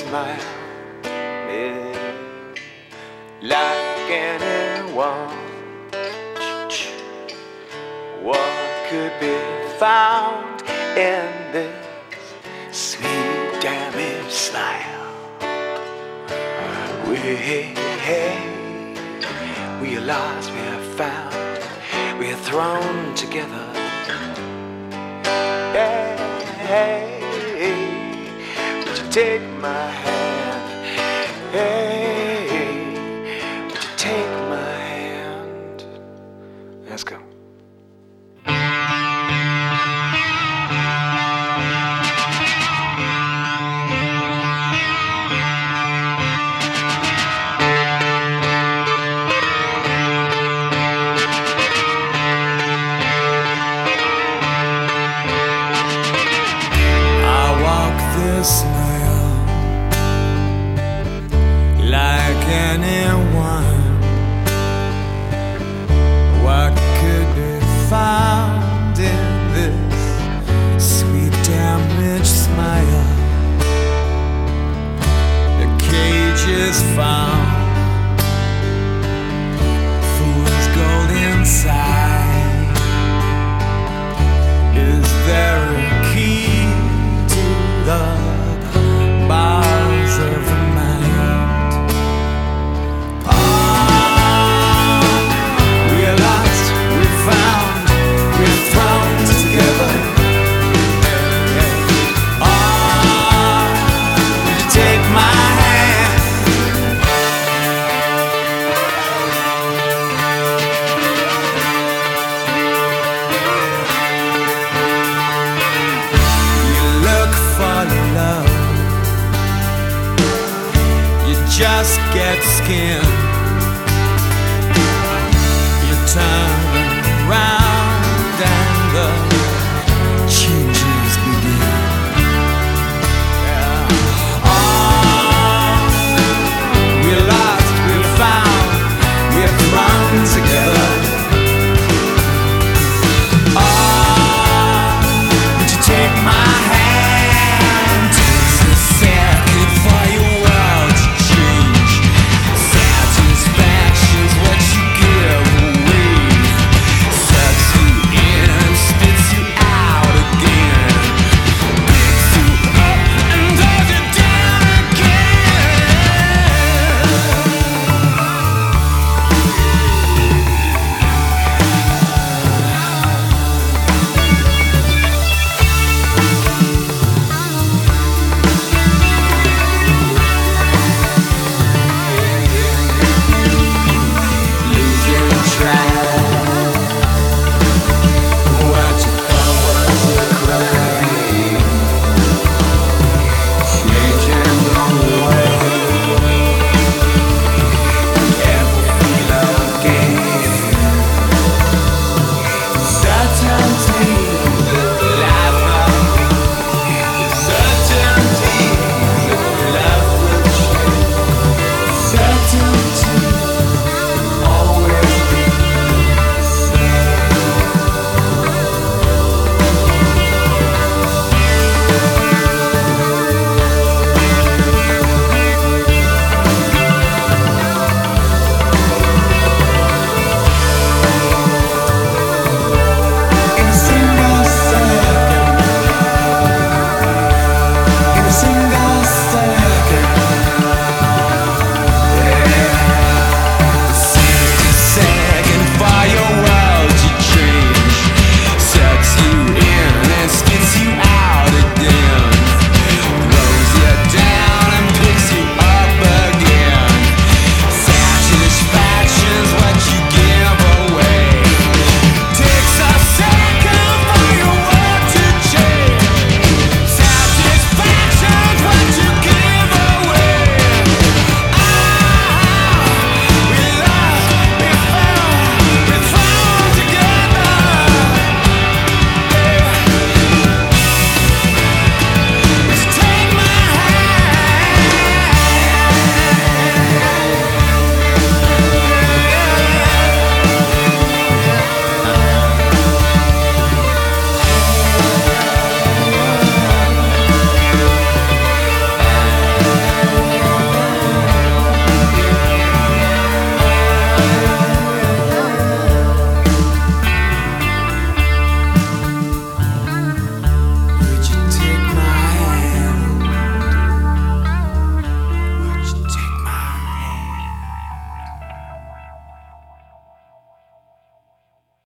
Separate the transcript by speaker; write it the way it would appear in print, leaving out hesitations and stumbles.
Speaker 1: smile like anyone. What could be found in this sweet damaged smile? We are lost, we are found, we are thrown together. Hey, would you take my hand? Hey, would you take my hand? Let's go.
Speaker 2: This mile like anyone. What could be found in this sweet damaged smile? The cage is found, fool's gold inside. Is there a key to the bars of the mind? We're lost, we're found, we're thrown together. Would you take my hand? You look for love, just get skinned. You turn around.